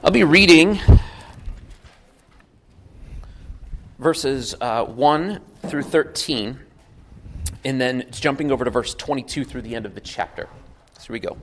I'll be reading verses 1 through 13, and then jumping over to verse 22 through the end of the chapter. So here we go.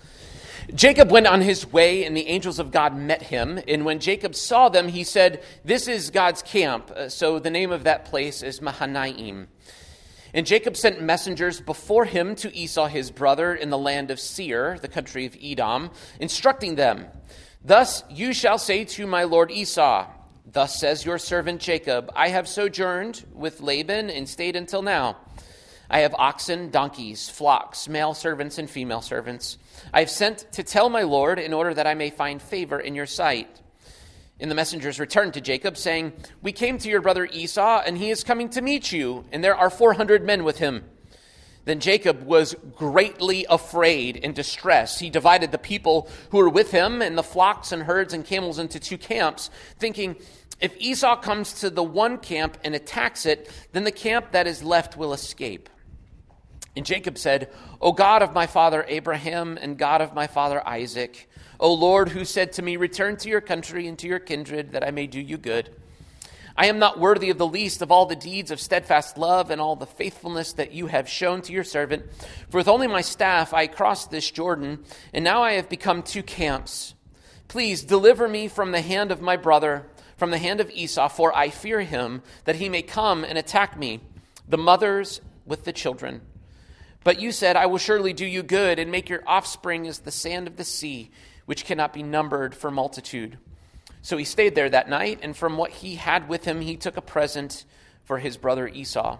Jacob went on his way, and the angels of God met him. And when Jacob saw them, he said, "This is God's camp." So the name of that place is Mahanaim. And Jacob sent messengers before him to Esau his brother in the land of Seir, the country of Edom, instructing them, "Thus you shall say to my lord Esau, thus says your servant Jacob, I have sojourned with Laban and stayed until now. I have oxen, donkeys, flocks, male servants and female servants. I have sent to tell my lord in order that I may find favor in your sight." And the messengers returned to Jacob, saying, "We came to your brother Esau, and he is coming to meet you, and there are 400 men with him." Then Jacob was greatly afraid and distressed. He divided the people who were with him and the flocks and herds and camels into two camps, thinking, if Esau comes to the one camp and attacks it, then the camp that is left will escape. And Jacob said, "O God of my father Abraham and God of my father Isaac, O Lord, who said to me, return to your country and to your kindred, that I may do you good. I am not worthy of the least of all the deeds of steadfast love and all the faithfulness that you have shown to your servant. For with only my staff I crossed this Jordan, and now I have become two camps. Please deliver me from the hand of my brother, from the hand of Esau, for I fear him, that he may come and attack me, the mothers with the children. But you said, I will surely do you good and make your offspring as the sand of the sea, which cannot be numbered for multitude." So he stayed there that night, and from what he had with him, he took a present for his brother Esau.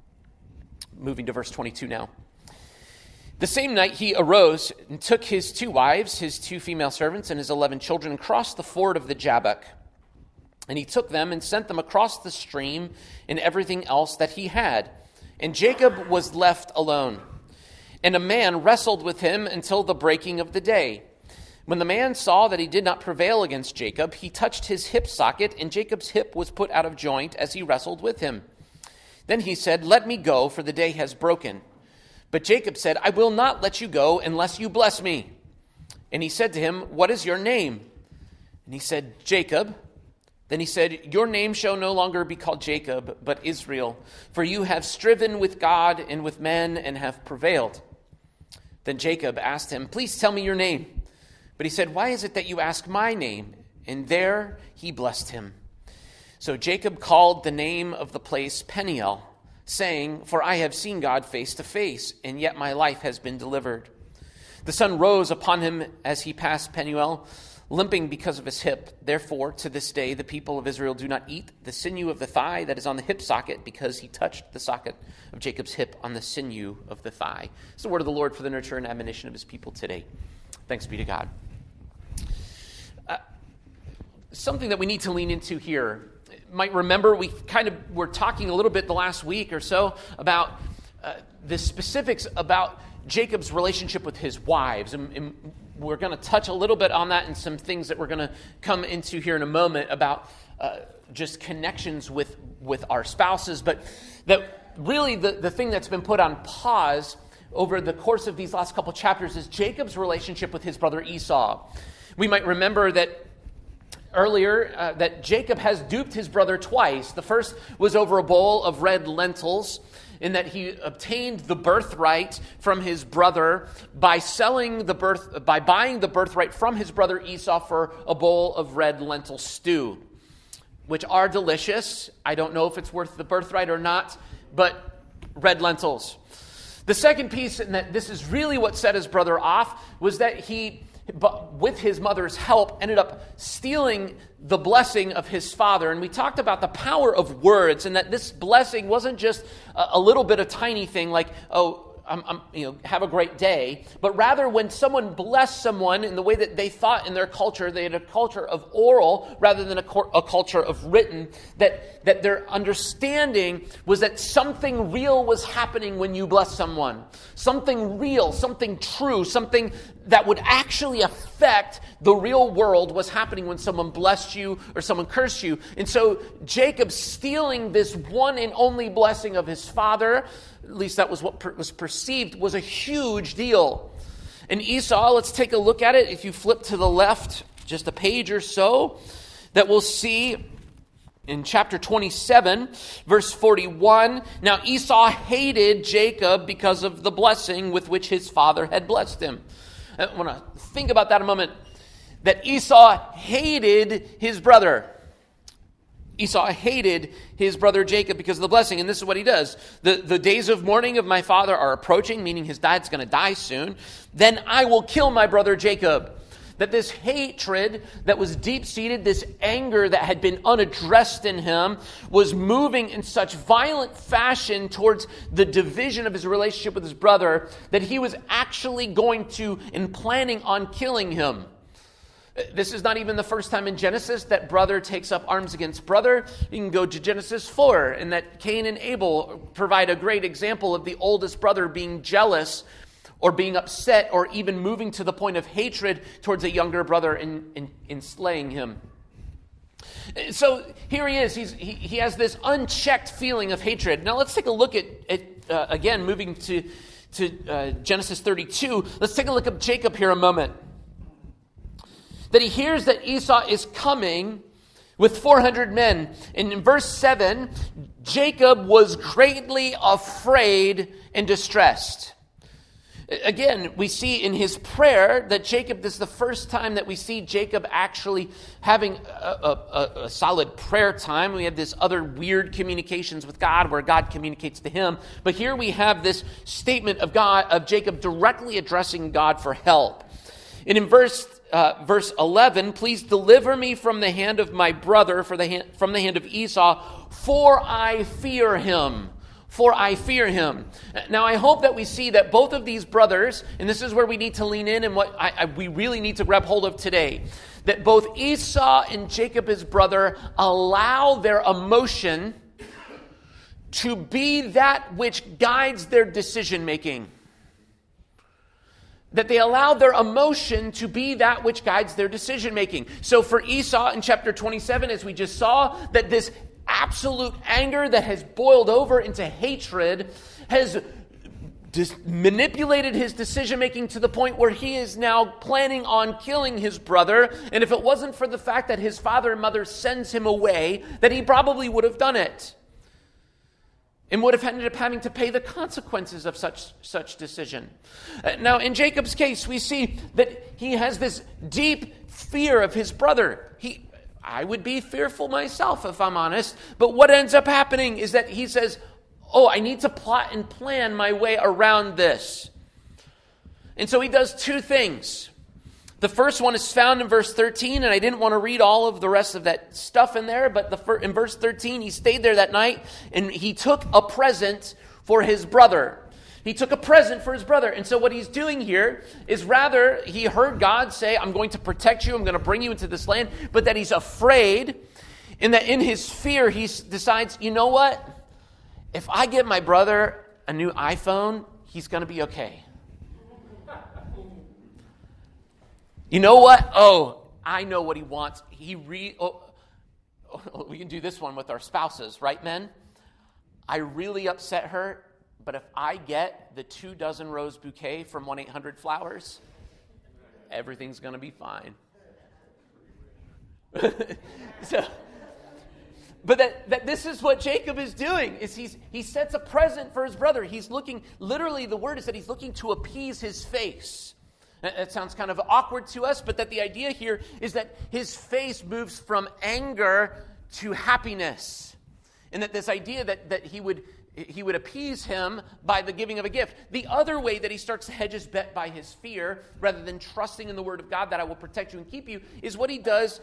Moving to verse 22 now. The same night he arose and took his 2 wives, his 2 female servants, and his 11 children, and crossed the ford of the Jabbok. And he took them and sent them across the stream and everything else that he had. And Jacob was left alone. And a man wrestled with him until the breaking of the day. When the man saw that he did not prevail against Jacob, he touched his hip socket, and Jacob's hip was put out of joint as he wrestled with him. Then he said, "Let me go, for the day has broken." But Jacob said, "I will not let you go unless you bless me." And he said to him, "What is your name?" And he said, "Jacob." Then he said, "Your name shall no longer be called Jacob, but Israel, for you have striven with God and with men and have prevailed." Then Jacob asked him, "Please tell me your name." But he said, "Why is it that you ask my name?" And there he blessed him. So Jacob called the name of the place Peniel, saying, "For I have seen God face to face, and yet my life has been delivered." The sun rose upon him as he passed Peniel, limping because of his hip. Therefore, to this day, the people of Israel do not eat the sinew of the thigh that is on the hip socket, because he touched the socket of Jacob's hip on the sinew of the thigh. It's the word of the Lord for the nurture and admonition of his people today. Thanks be to God. Something that we need to lean into here. You might remember we were talking a little bit the last week or so about the specifics about Jacob's relationship with his wives. And we're going to touch a little bit on that and some things that we're going to come into here in a moment about just connections with our spouses. But that really the thing that's been put on pause over the course of these last couple chapters is Jacob's relationship with his brother Esau. We might remember that earlier that Jacob has duped his brother twice. The first was over a bowl of red lentils, in that he obtained the birthright from his brother by buying the birthright from his brother Esau for a bowl of red lentil stew, which are delicious. I don't know if it's worth the birthright or not, but red lentils. The second piece, and that this is really what set his brother off, was that he, with his mother's help, ended up stealing the blessing of his father. And we talked about the power of words, and that this blessing wasn't just a little bit of tiny thing like, have a great day, but rather when someone blessed someone in the way that they thought in their culture, they had a culture of oral rather than a culture of written, that their understanding was that something real was happening when you bless someone. Something real, something true, something that would actually affect the real world was happening when someone blessed you or someone cursed you. And so Jacob stealing this one and only blessing of his father, at least that was what was perceived, was a huge deal. And Esau, let's take a look at it. If you flip to the left just a page or so, that we'll see in chapter 27, verse 41. Now Esau hated Jacob because of the blessing with which his father had blessed him. I want to think about that a moment. That Esau hated his brother. Esau hated his brother Jacob because of the blessing. And this is what he does. The days of mourning of my father are approaching, meaning his dad's going to die soon. Then I will kill my brother Jacob. That this hatred that was deep-seated, this anger that had been unaddressed in him, was moving in such violent fashion towards the division of his relationship with his brother that he was actually going to and planning on killing him. This is not even the first time in Genesis that brother takes up arms against brother. You can go to Genesis 4, and that Cain and Abel provide a great example of the oldest brother being jealous or being upset or even moving to the point of hatred towards a younger brother in slaying him. So here he is. He has this unchecked feeling of hatred. Now let's take a look at again, moving to Genesis 32. Let's take a look at Jacob here a moment. That he hears that Esau is coming with 400 men. And in verse 7, Jacob was greatly afraid and distressed. Again, we see in his prayer that Jacob, this is the first time that we see Jacob actually having a solid prayer time. We have this other weird communications with God where God communicates to him. But here we have this statement of Jacob directly addressing God for help. And in verse 11, please deliver me from the hand of my brother, from the hand of Esau, for I fear him. For I fear him. Now, I hope that we see that both of these brothers, and this is where we need to lean in and what we really need to grab hold of today, that both Esau and Jacob, his brother, allow their emotion to be that which guides their decision making. That they allow their emotion to be that which guides their decision making. So for Esau in chapter 27, as we just saw, that this absolute anger that has boiled over into hatred has manipulated his decision making to the point where he is now planning on killing his brother. And if it wasn't for the fact that his father and mother sends him away, that he probably would have done it. And would have ended up having to pay the consequences of such decision. Now, in Jacob's case, we see that he has this deep fear of his brother. I would be fearful myself, if I'm honest. But what ends up happening is that he says, I need to plot and plan my way around this. And so he does two things. The first one is found in verse 13, and I didn't want to read all of the rest of that stuff in there, but in verse 13, he stayed there that night, and he took a present for his brother. He took a present for his brother. And so what he's doing here is rather, he heard God say, I'm going to protect you, I'm going to bring you into this land, but that he's afraid, and that in his fear, he decides, you know what? If I get my brother a new iPhone, he's going to be okay. You know what? I know what he wants. We can do this one with our spouses, right, men? I really upset her, but if I get the 24 rose bouquet from 1-800-Flowers, everything's going to be fine. But that this is what Jacob is doing, is he sets a present for his brother. He's looking, literally the word is that he's looking to appease his face. That sounds kind of awkward to us, but that the idea here is that his face moves from anger to happiness. And that this idea that he would appease him by the giving of a gift. The other way that he starts to hedge his bet by his fear, rather than trusting in the word of God that I will protect you and keep you, is what he does.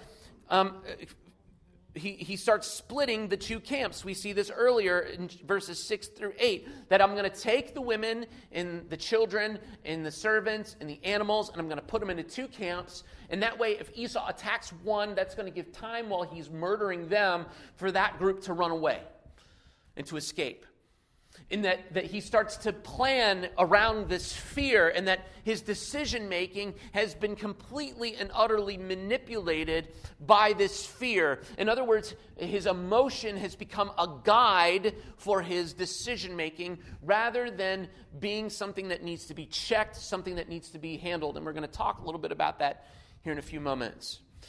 He starts splitting the two camps. We see this earlier in verses 6 through 8, that I'm going to take the women and the children and the servants and the animals, and I'm going to put them into two camps. And that way, if Esau attacks one, that's going to give time while he's murdering them for that group to run away and to escape. In that he starts to plan around this fear, and that his decision-making has been completely and utterly manipulated by this fear. In other words, his emotion has become a guide for his decision-making rather than being something that needs to be checked, something that needs to be handled. And we're going to talk a little bit about that here in a few moments.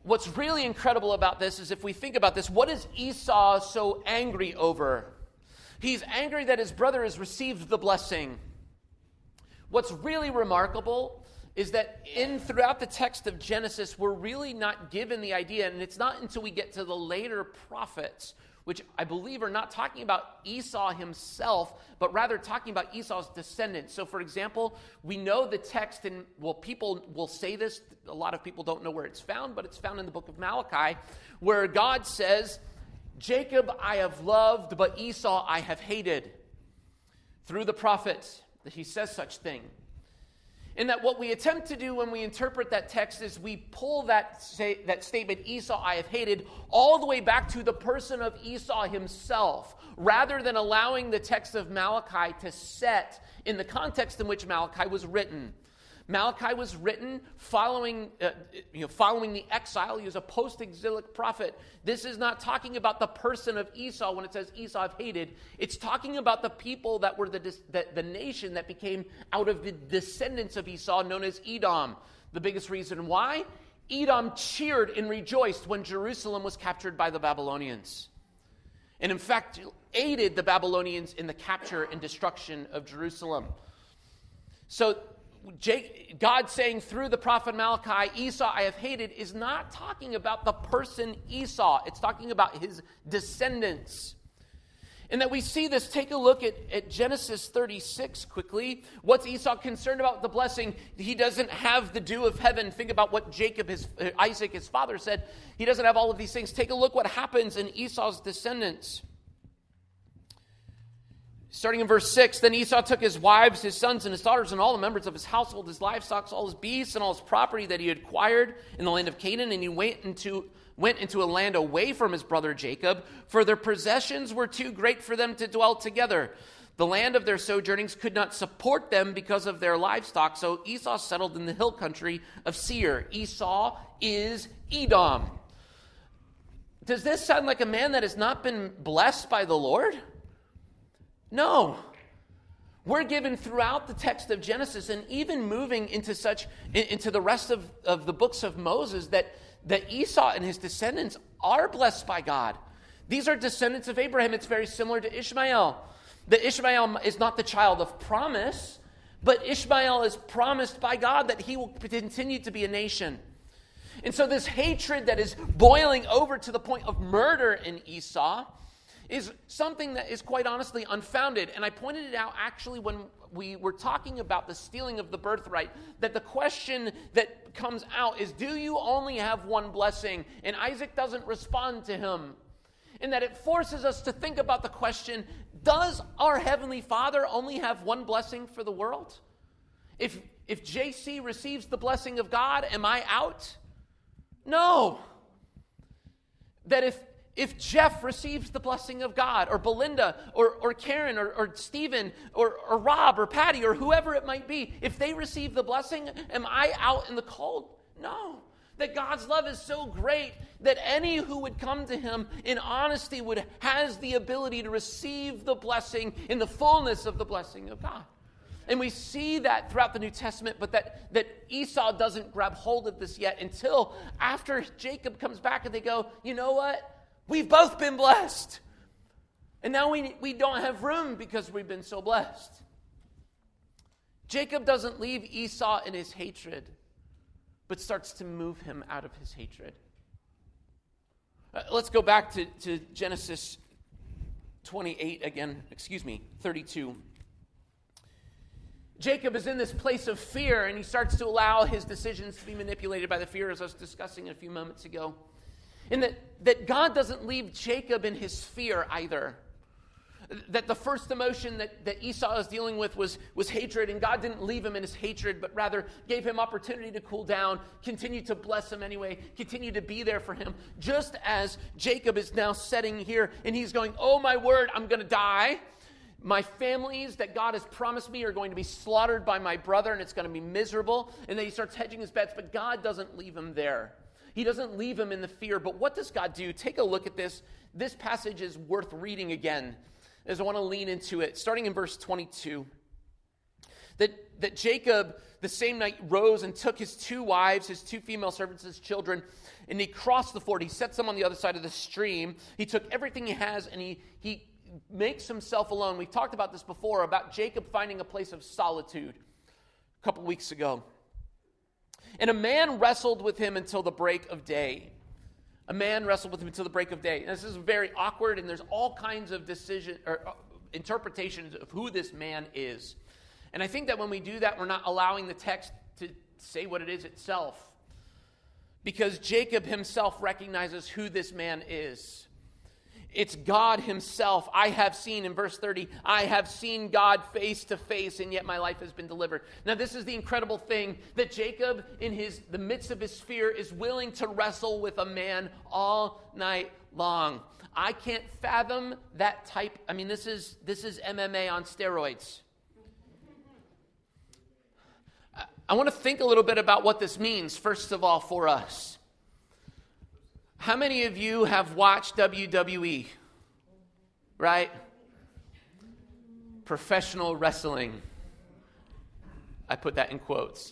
what's really incredible about this is if we think about this, what is Esau so angry over? He's angry that his brother has received the blessing. What's really remarkable is that throughout the text of Genesis, we're really not given the idea, and it's not until we get to the later prophets, which I believe are not talking about Esau himself, but rather talking about Esau's descendants. So, for example, we know the text, and people will say this, a lot of people don't know where it's found, but it's found in the book of Malachi, where God says, Jacob I have loved, but Esau I have hated. Through the prophets, that he says such thing. And that what we attempt to do when we interpret that text is we pull that statement, Esau I have hated, all the way back to the person of Esau himself, rather than allowing the text of Malachi to set in the context in which Malachi was written. Malachi was written following the exile. He was a post-exilic prophet. This is not talking about the person of Esau when it says Esau I've hated. It's talking about the people that were the nation that became out of the descendants of Esau, known as Edom. The biggest reason why? Edom cheered and rejoiced when Jerusalem was captured by the Babylonians. And in fact, aided the Babylonians in the capture and destruction of Jerusalem. So, God saying through the prophet Malachi, Esau I have hated, is not talking about the person Esau. It's talking about his descendants. And that we see this, take a look at Genesis 36 quickly. What's Esau concerned about the blessing? He doesn't have the dew of heaven. Think about what Isaac, his father, said. He doesn't have all of these things. Take a look what happens in Esau's descendants. Starting in verse 6, then Esau took his wives, his sons, and his daughters, and all the members of his household, his livestock, all his beasts, and all his property that he had acquired in the land of Canaan, and he went into a land away from his brother Jacob, for their possessions were too great for them to dwell together. The land of their sojournings could not support them because of their livestock, so Esau settled in the hill country of Seir. Esau is Edom. Does this sound like a man that has not been blessed by the Lord? No. We're given throughout the text of Genesis and even moving into the rest of the books of Moses that Esau and his descendants are blessed by God. These are descendants of Abraham. It's very similar to Ishmael. The Ishmael is not the child of promise, but Ishmael is promised by God that he will continue to be a nation. And so this hatred that is boiling over to the point of murder in Esau is something that is quite honestly unfounded. And I pointed it out actually when we were talking about the stealing of the birthright, that the question that comes out is, do you only have one blessing? And Isaac doesn't respond to him. And that it forces us to think about the question, does our Heavenly Father only have one blessing for the world? If JC receives the blessing of God, am I out? No. That if Jeff receives the blessing of God, or Belinda, or Karen, or Stephen, or Rob, or Patty, or whoever it might be, if they receive the blessing, am I out in the cold? No. That God's love is so great that any who would come to him in honesty has the ability to receive the blessing in the fullness of the blessing of God. And we see that throughout the New Testament, but that Esau doesn't grab hold of this yet until after Jacob comes back and they go, you know what? We've both been blessed. And now we don't have room because we've been so blessed. Jacob doesn't leave Esau in his hatred, but starts to move him out of his hatred. Let's go back to Genesis 32. Jacob is in this place of fear, and he starts to allow his decisions to be manipulated by the fear, as I was discussing a few moments ago. And that God doesn't leave Jacob in his fear either. That the first emotion that Esau is dealing with was hatred, and God didn't leave him in his hatred, but rather gave him opportunity to cool down, continue to bless him anyway, continue to be there for him. Just as Jacob is now sitting here, and he's going, oh my word, I'm going to die. My families that God has promised me are going to be slaughtered by my brother, and it's going to be miserable. And then he starts hedging his bets, but God doesn't leave him there. He doesn't leave him in the fear. But what does God do? Take a look at this. This passage is worth reading again, as I want to lean into it. Starting in verse 22. That Jacob, the same night, rose and took his 2 wives, his 2 female servants, his children, and he crossed the ford. He sets them on the other side of the stream. He took everything he has, and he makes himself alone. We talked about this before, about Jacob finding a place of solitude a couple weeks ago. And a man wrestled with him until the break of day. A man wrestled with him until the break of day. And this is very awkward, and there's all kinds of interpretations of who this man is. And I think that when we do that, we're not allowing the text to say what it is itself. Because Jacob himself recognizes who this man is. It's God himself. I have seen, in verse 30, I have seen God face to face, and yet my life has been delivered. Now this is the incredible thing, that Jacob, in the midst of his fear, is willing to wrestle with a man all night long. I can't fathom that type. I mean, this is MMA on steroids. I want to think a little bit about what this means, first of all, for us. How many of you have watched WWE? Right? Professional wrestling. I put that in quotes.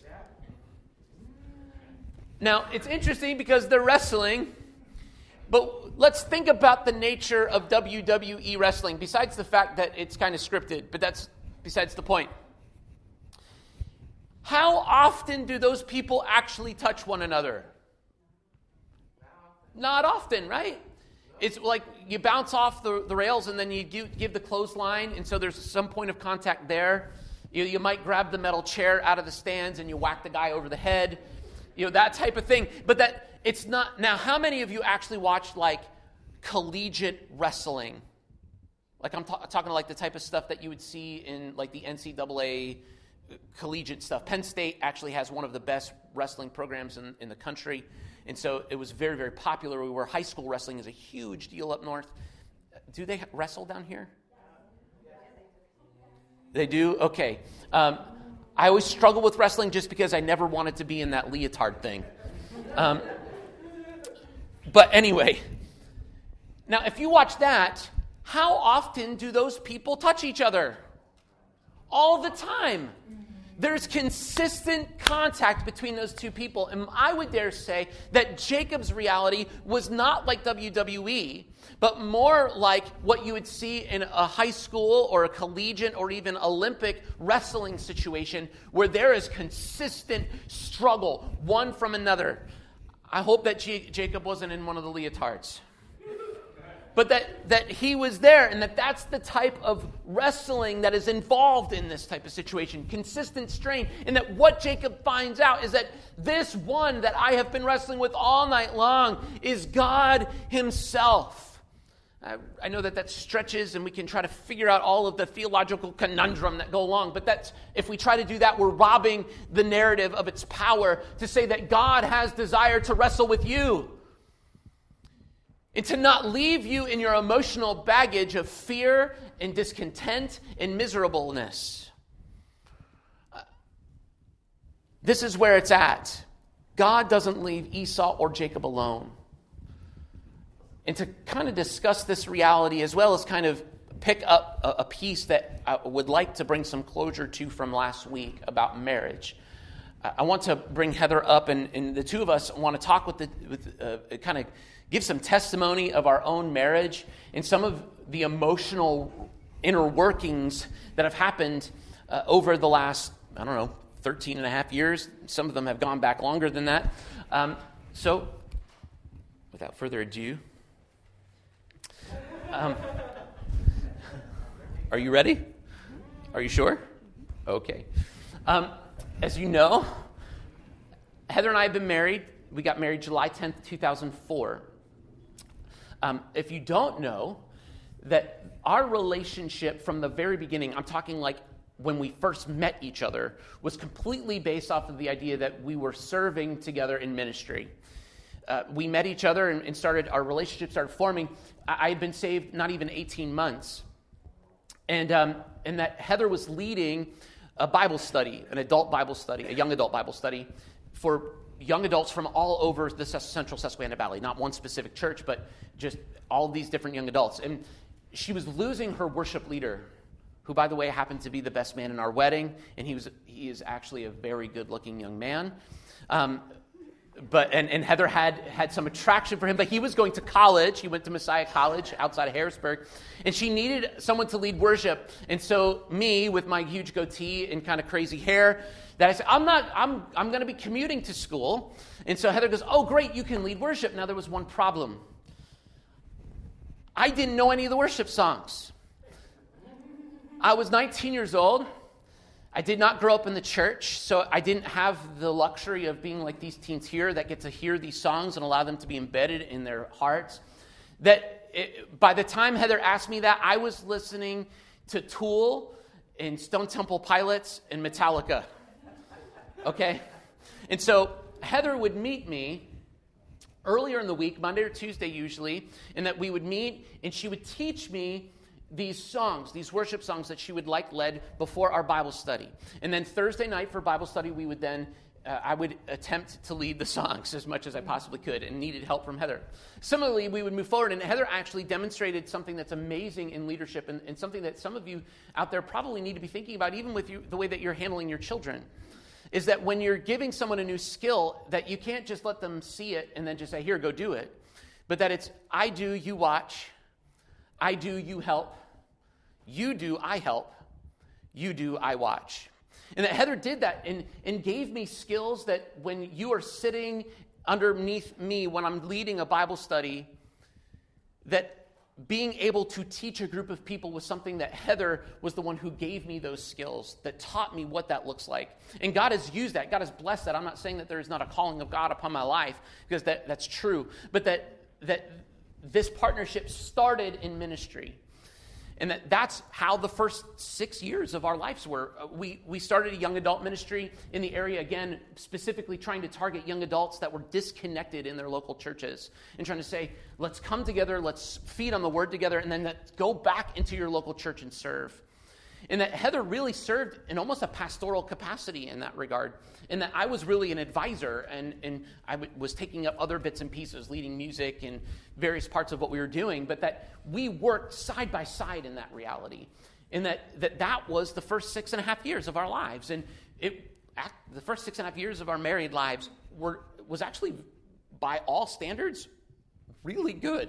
Now, it's interesting because they're wrestling, but let's think about the nature of WWE wrestling, besides the fact that it's kind of scripted, but that's besides the point. How often do those people actually touch one another? Not often, right? It's like you bounce off the rails and then you give the clothesline, and so there's some point of contact there. You might grab the metal chair out of the stands and you whack the guy over the head. That type of thing. But that it's not. Now, how many of you actually watched like collegiate wrestling? Like I'm talking like the type of stuff that you would see in like the NCAA collegiate stuff. Penn State actually has one of the best wrestling programs in the country. And so it was very, very popular. Where high school wrestling is a huge deal up north. Do they wrestle down here? They do? Okay. I always struggle with wrestling just because I never wanted to be in that leotard thing. But anyway. Now, if you watch that, how often do those people touch each other? All the time. There's consistent contact between those two people. And I would dare say that Jacob's reality was not like WWE, but more like what you would see in a high school or a collegiate or even Olympic wrestling situation where there is consistent struggle, one from another. I hope that Jacob wasn't in one of the leotards. But that he was there, and that's the type of wrestling that is involved in this type of situation. Consistent strain. And that what Jacob finds out is that this one that I have been wrestling with all night long is God himself. I know that stretches, and we can try to figure out all of the theological conundrum that go along. But if we try to do that, we're robbing the narrative of its power to say that God has desire to wrestle with you. And to not leave you in your emotional baggage of fear and discontent and miserableness. This is where it's at. God doesn't leave Esau or Jacob alone. And to kind of discuss this reality, as well as kind of pick up a piece that I would like to bring some closure to from last week about marriage. I want to bring Heather up, and the two of us want to talk with kind of give some testimony of our own marriage and some of the emotional inner workings that have happened over the last, 13 and a half years. Some of them have gone back longer than that. So, without further ado, are you ready? Are you sure? Okay. As you know, Heather and I have been married. We got married July 10th, 2004. If you don't know, that our relationship from the very beginning, I'm talking like when we first met each other, was completely based off of the idea that we were serving together in ministry. We met each other and our relationship started forming. I had been saved not even 18 months. And that Heather was leading a Bible study, an adult Bible study, a young adult Bible study for young adults from all over the central Susquehanna Valley. Not one specific church, but just all these different young adults. And she was losing her worship leader who, by the way, happened to be the best man in our wedding, and he is actually a very good-looking young man. But Heather had some attraction for him, but he was going to college. He went to Messiah College outside of Harrisburg, and she needed someone to lead worship. And so me, with my huge goatee and kind of crazy hair, that I said, I'm going to be commuting to school. And so Heather goes, oh, great, you can lead worship. Now there was one problem. I didn't know any of the worship songs. I was 19 years old. I did not grow up in the church, so I didn't have the luxury of being like these teens here that get to hear these songs and allow them to be embedded in their hearts. By the time Heather asked me that, I was listening to Tool and Stone Temple Pilots and Metallica. Okay? And so Heather would meet me earlier in the week, Monday or Tuesday usually, and that we would meet, and she would teach me these songs, these worship songs that she would like led before our Bible study. And then Thursday night for Bible study, we would then, I would attempt to lead the songs as much as I possibly could and needed help from Heather. Similarly, we would move forward, and Heather actually demonstrated something that's amazing in leadership and something that some of you out there probably need to be thinking about, even with the way that you're handling your children, is that when you're giving someone a new skill, that you can't just let them see it and then just say, here, go do it. But that it's, I do, you watch. I do, you help. You do, I help. You do, I watch. And that Heather did that and gave me skills that when you are sitting underneath me when I'm leading a Bible study, that being able to teach a group of people was something that Heather was the one who gave me those skills, that taught me what that looks like. And God has used that. God has blessed that. I'm not saying that there is not a calling of God upon my life, because that's true. But that this partnership started in ministry. And that's how the first 6 years of our lives were. We started a young adult ministry in the area, again, specifically trying to target young adults that were disconnected in their local churches and trying to say, let's come together, let's feed on the word together, and then let's go back into your local church and serve. And that Heather really served in almost a pastoral capacity in that regard. And that I was really an advisor, and I was taking up other bits and pieces, leading music and various parts of what we were doing, but that we worked side by side in that reality. And that was the first 6.5 years of our lives. And the first 6.5 years of our married lives was actually, by all standards, really good.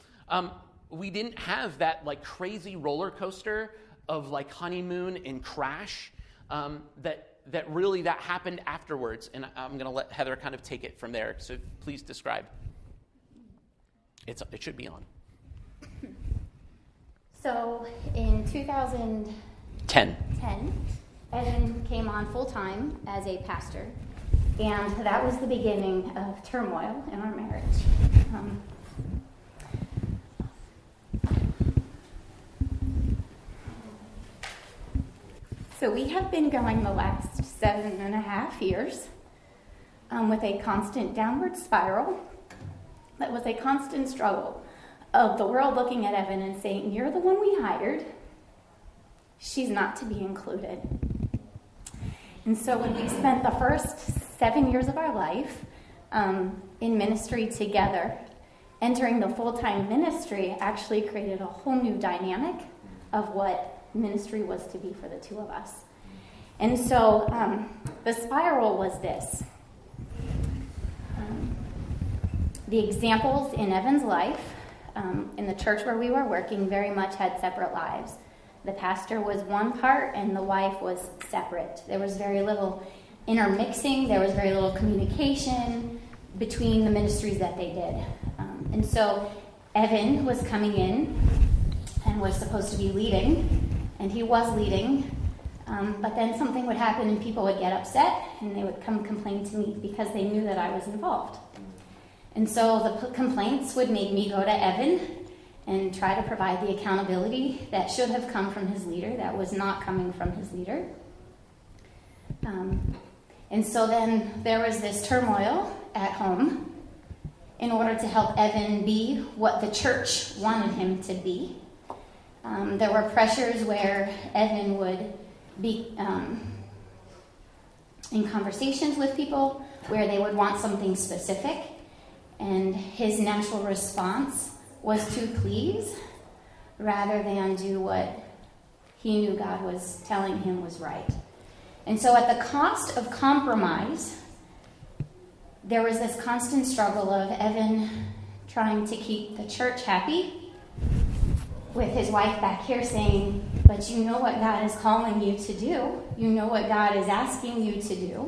We didn't have that like crazy roller coaster of like honeymoon and crash that really happened afterwards. And I'm going to let Heather kind of take it from there. So please describe. It should be on. So in 2010, Evan came on full-time as a pastor. And that was the beginning of turmoil in our marriage. So we have been going the last 7.5 years with a constant downward spiral that was a constant struggle of the world looking at Evan and saying, you're the one we hired. She's not to be included. And so when we spent the first 7 years of our life in ministry together, entering the full-time ministry actually created a whole new dynamic of what ministry was to be for the two of us. And so the spiral was this. The examples in Evan's life, in the church where we were working, very much had separate lives. The pastor was one part and the wife was separate. There was very little intermixing. There was very little communication between the ministries that they did. And so Evan was coming in and was supposed to be leading. And he was leading, but then something would happen and people would get upset and they would come complain to me because they knew that I was involved. And so the complaints would make me go to Evan and try to provide the accountability that should have come from his leader, that was not coming from his leader. And so then there was this turmoil at home in order to help Evan be what the church wanted him to be. There were pressures where Evan would be in conversations with people where they would want something specific, and his natural response was to please rather than do what he knew God was telling him was right. And so at the cost of compromise, there was this constant struggle of Evan trying to keep the church happy, with his wife back here saying, but you know what God is calling you to do. You know what God is asking you to do.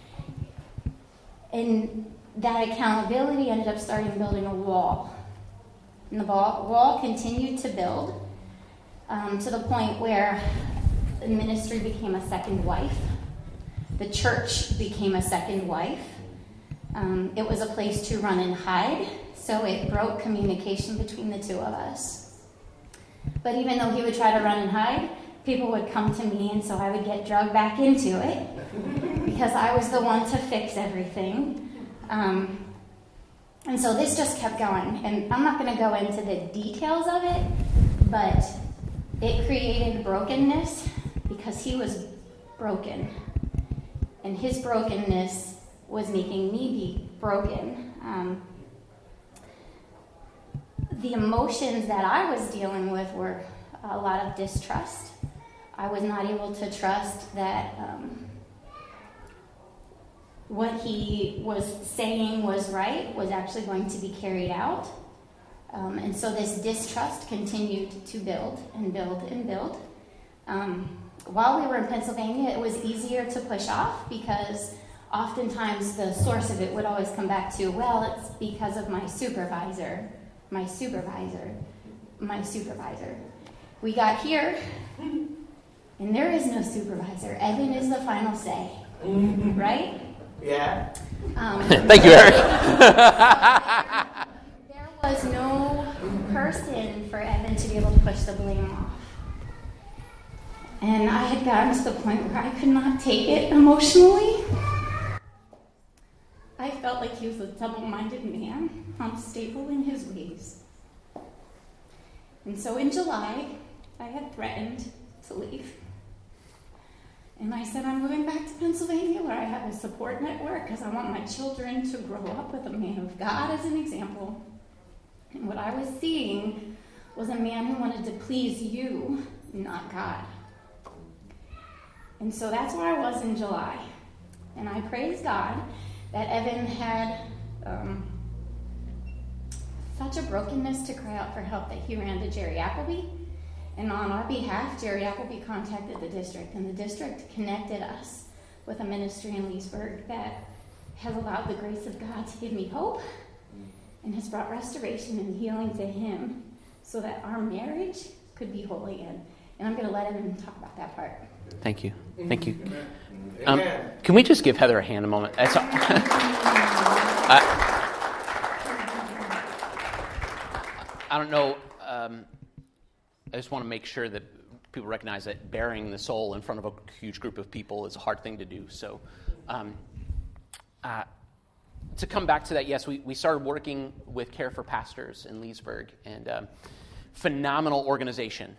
And that accountability ended up building a wall. And the wall continued to build to the point where the ministry became a second wife. The church became a second wife. It was a place to run and hide, so it broke communication between the two of us. But even though he would try to run and hide, people would come to me, and so I would get dragged back into it because I was the one to fix everything. And so this just kept going. And I'm not going to go into the details of it, but it created brokenness because he was broken. And his brokenness was making me be broken. The emotions that I was dealing with were a lot of distrust. I was not able to trust that what he was saying was right, was actually going to be carried out. And so this distrust continued to build and build and build. While we were in Pennsylvania, it was easier to push off because oftentimes the source of it would always come back to, well, it's because of my supervisor. We got here, and there is no supervisor. Evan is the final say, right? Yeah. Thank you, Eric. There was no person for Evan to be able to push the blame off. And I had gotten to the point where I could not take it emotionally. I felt like he was a double-minded man, unstable in his ways. And so in July, I had threatened to leave. And I said, I'm moving back to Pennsylvania where I have a support network because I want my children to grow up with a man of God as an example. And what I was seeing was a man who wanted to please you, not God. And so that's where I was in July. And I praise God that Evan had such a brokenness to cry out for help that he ran to Jerry Appleby. And on our behalf, Jerry Appleby contacted the district, and the district connected us with a ministry in Leesburg that has allowed the grace of God to give me hope and has brought restoration and healing to him so that our marriage could be whole again. And I'm going to let him talk about that part. Thank you. Thank you. Can we just give Heather a hand a moment? I don't know. I just want to make sure that people recognize that bearing the soul in front of a huge group of people is a hard thing to do. So to come back to that, yes, we started working with Care for Pastors in Leesburg, and phenomenal organization,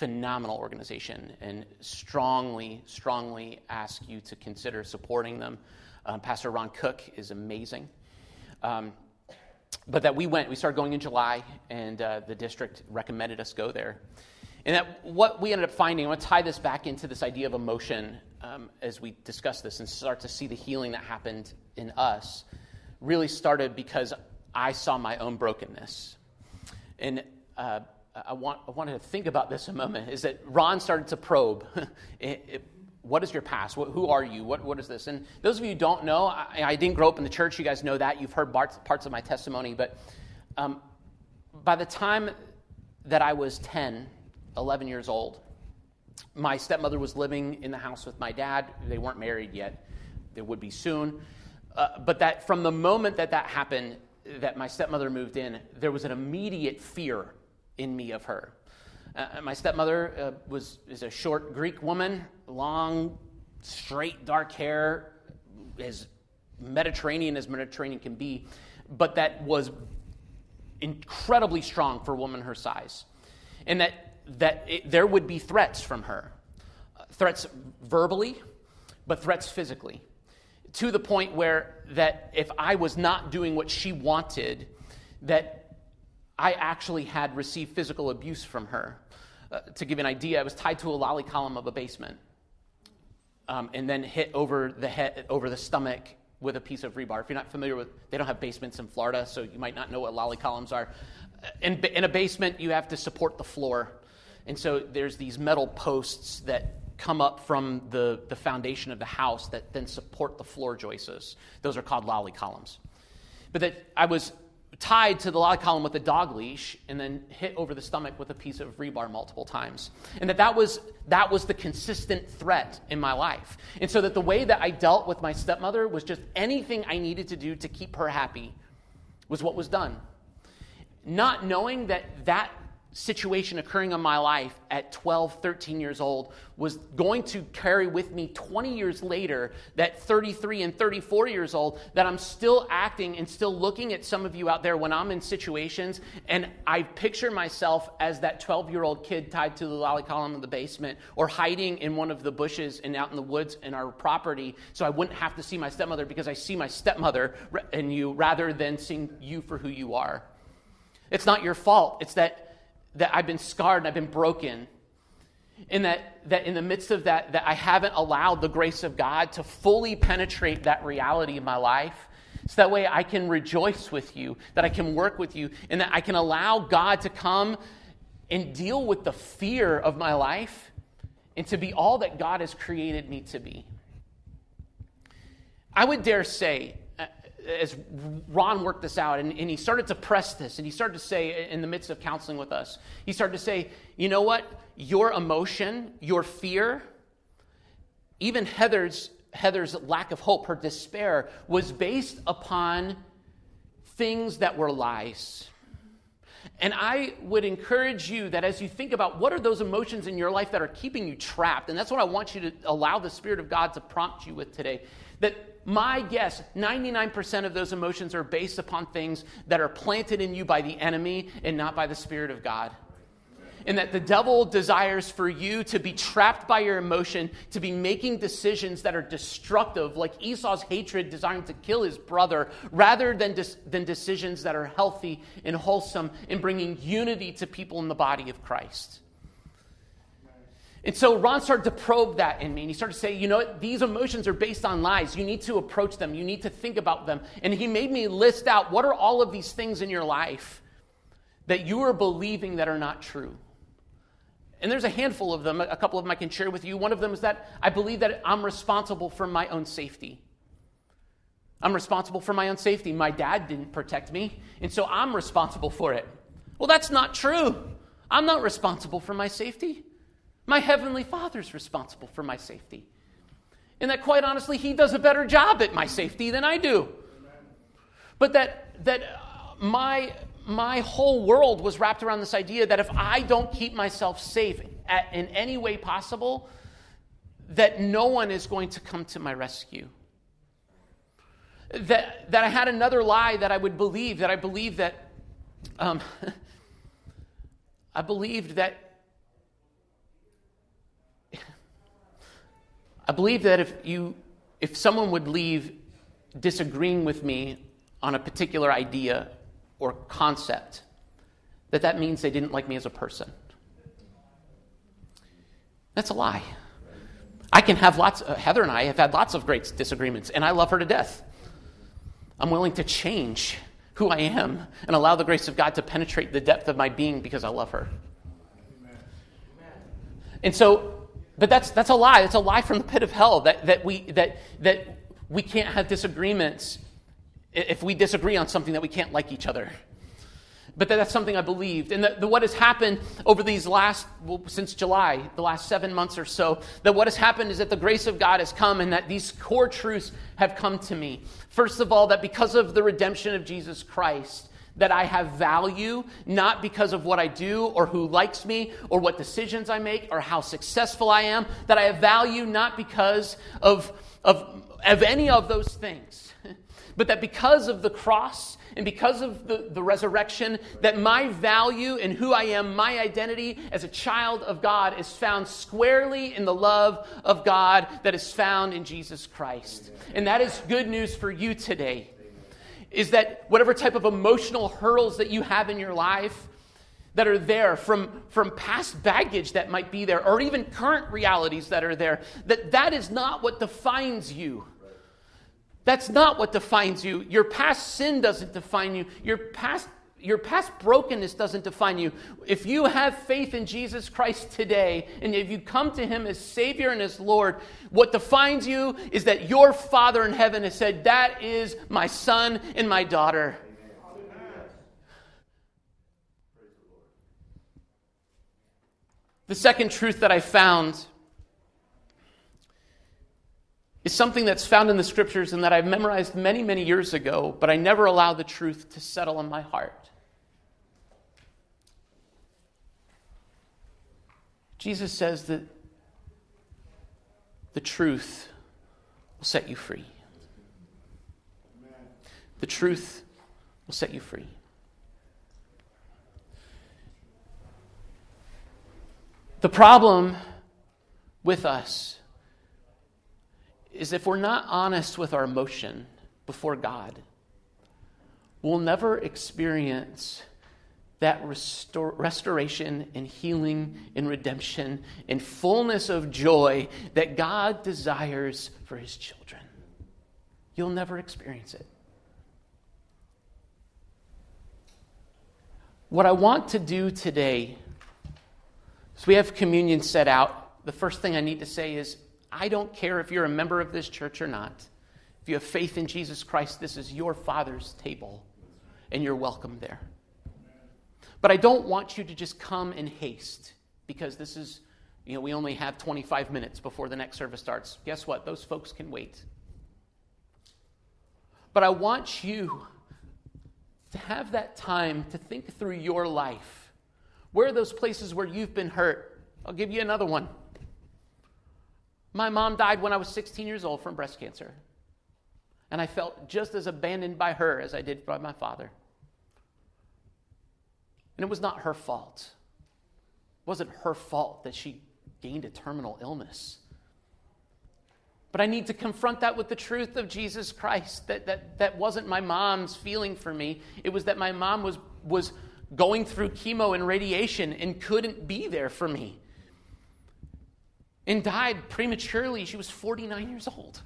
and strongly ask you to consider supporting them. Pastor Ron Cook is amazing. But that we started going in July, and the district recommended us go there. And that what we ended up finding, I want to tie this back into this idea of emotion as we discuss this and start to see the healing that happened in us, really started because I saw my own brokenness. And I wanted to think about this a moment, is that Ron started to probe. What is your past? Who are you? What is this? And those of you who don't know, I didn't grow up in the church. You guys know that. You've heard parts of my testimony. But by the time that I was 11 years old, my stepmother was living in the house with my dad. They weren't married yet. They would be soon. But that from the moment that happened, that my stepmother moved in, there was an immediate fear in me of her. My stepmother is a short Greek woman, long, straight, dark hair, as Mediterranean can be, but that was incredibly strong for a woman her size. And there would be threats from her, threats verbally, but threats physically, to the point where that if I was not doing what she wanted, that I actually had received physical abuse from her. To give you an idea, I was tied to a lolly column of a basement, and then hit over the stomach with a piece of rebar. If you're not familiar with, they don't have basements in Florida, so you might not know what lolly columns are. In a basement, you have to support the floor, and so there's these metal posts that come up from the foundation of the house that then support the floor joists. Those are called lolly columns. But that I was tied to the lolly column with a dog leash and then hit over the stomach with a piece of rebar multiple times. And that was the consistent threat in my life. And so that the way that I dealt with my stepmother was just anything I needed to do to keep her happy was what was done. Not knowing that situation occurring in my life at 12, 13 years old was going to carry with me 20 years later, that 33 and 34 years old, that I'm still acting and still looking at some of you out there when I'm in situations, and I picture myself as that 12-year-old kid tied to the lolly column in the basement or hiding in one of the bushes and out in the woods in our property so I wouldn't have to see my stepmother, because I see my stepmother in you rather than seeing you for who you are. It's not your fault. It's that I've been scarred and I've been broken. And that in the midst of that I haven't allowed the grace of God to fully penetrate that reality in my life. So that way I can rejoice with you, that I can work with you, and that I can allow God to come and deal with the fear of my life and to be all that God has created me to be. I would dare say, as Ron worked this out, and he started to press this, and he started to say, in the midst of counseling with us, he started to say, you know what? Your emotion, your fear, even Heather's lack of hope, her despair, was based upon things that were lies. And I would encourage you that as you think about what are those emotions in your life that are keeping you trapped, and that's what I want you to allow the Spirit of God to prompt you with today, that my guess, 99% of those emotions are based upon things that are planted in you by the enemy and not by the Spirit of God. And that the devil desires for you to be trapped by your emotion, to be making decisions that are destructive, like Esau's hatred desiring to kill his brother, rather than decisions that are healthy and wholesome and bringing unity to people in the body of Christ. And so Ron started to probe that in me, and he started to say, you know what, these emotions are based on lies. You need to approach them. You need to think about them. And he made me list out, what are all of these things in your life that you are believing that are not true? And there's a handful of them. A couple of them I can share with you. One of them is that I believe that I'm responsible for my own safety. I'm responsible for my own safety. My dad didn't protect me, and so I'm responsible for it. Well, that's not true. I'm not responsible for my safety. My Heavenly Father's responsible for my safety. And that, quite honestly, He does a better job at my safety than I do. But that my whole world was wrapped around this idea that if I don't keep myself safe in any way possible, that no one is going to come to my rescue. That I had another lie that I would believe, that I believed that I believed that if someone would leave disagreeing with me on a particular idea or concept, that means they didn't like me as a person. That's a lie. I can have Heather and I have had lots of great disagreements, and I love her to death. I'm willing to change who I am and allow the grace of God to penetrate the depth of my being because I love her. Amen. And so, but that's a lie. It's a lie from the pit of hell that we can't have disagreements if we disagree on something, that we can't like each other. But that's something I believed. And what has happened over these since July, the last 7 months or so, that what has happened is that the grace of God has come and that these core truths have come to me. First of all, that because of the redemption of Jesus Christ, that I have value, not because of what I do or who likes me or what decisions I make or how successful I am, that I have value not because of any of those things, but that because of the cross and because of the resurrection, that my value and who I am, my identity as a child of God is found squarely in the love of God that is found in Jesus Christ. And that is good news for you today, is that whatever type of emotional hurdles that you have in your life, that are there, from past baggage that might be there, or even current realities that are there, that is not what defines you. That's not what defines you. Your past sin doesn't define you. Your past brokenness doesn't define you. If you have faith in Jesus Christ today, and if you come to him as Savior and as Lord, what defines you is that your Father in heaven has said, that is my son and my daughter. The second truth that I found is something that's found in the scriptures and that I've memorized many, many years ago, but I never allowed the truth to settle in my heart. Jesus says that the truth will set you free. The truth will set you free. The problem with us is if we're not honest with our emotion before God, we'll never experience that restoration and healing and redemption and fullness of joy that God desires for his children. You'll never experience it. What I want to do today, so we have communion set out. The first thing I need to say is, I don't care if you're a member of this church or not. If you have faith in Jesus Christ, this is your Father's table, and you're welcome there. But I don't want you to just come in haste, because this is, we only have 25 minutes before the next service starts. Guess what? Those folks can wait. But I want you to have that time to think through your life. Where are those places where you've been hurt? I'll give you another one. My mom died when I was 16 years old from breast cancer. And I felt just as abandoned by her as I did by my father. And it was not her fault. It wasn't her fault that she gained a terminal illness. But I need to confront that with the truth of Jesus Christ. That wasn't my mom's feeling for me. It was that my mom was going through chemo and radiation and couldn't be there for me. And died prematurely. She was 49 years old.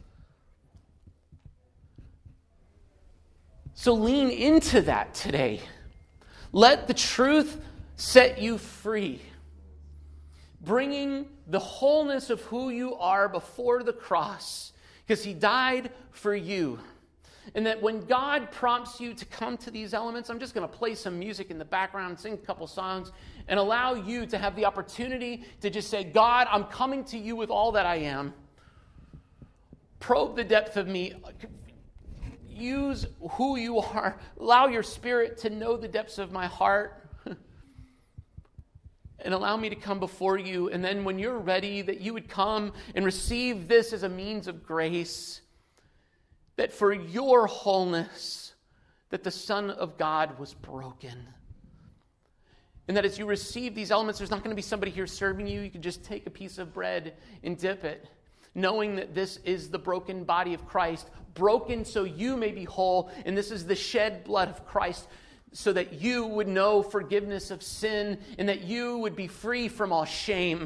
So lean into that today. Let the truth set you free. Bringing the wholeness of who you are before the cross. Because he died for you. And that when God prompts you to come to these elements, I'm just going to play some music in the background, sing a couple songs, and allow you to have the opportunity to just say, God, I'm coming to you with all that I am. Probe the depth of me. Use who you are. Allow your spirit to know the depths of my heart. And allow me to come before you. And then when you're ready, that you would come and receive this as a means of grace. That for your wholeness, that the Son of God was broken. And that as you receive these elements, there's not going to be somebody here serving you. You can just take a piece of bread and dip it, knowing that this is the broken body of Christ, broken so you may be whole, and this is the shed blood of Christ, so that you would know forgiveness of sin, and that you would be free from all shame.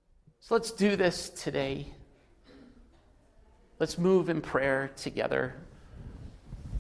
So let's do this today. Let's move in prayer together.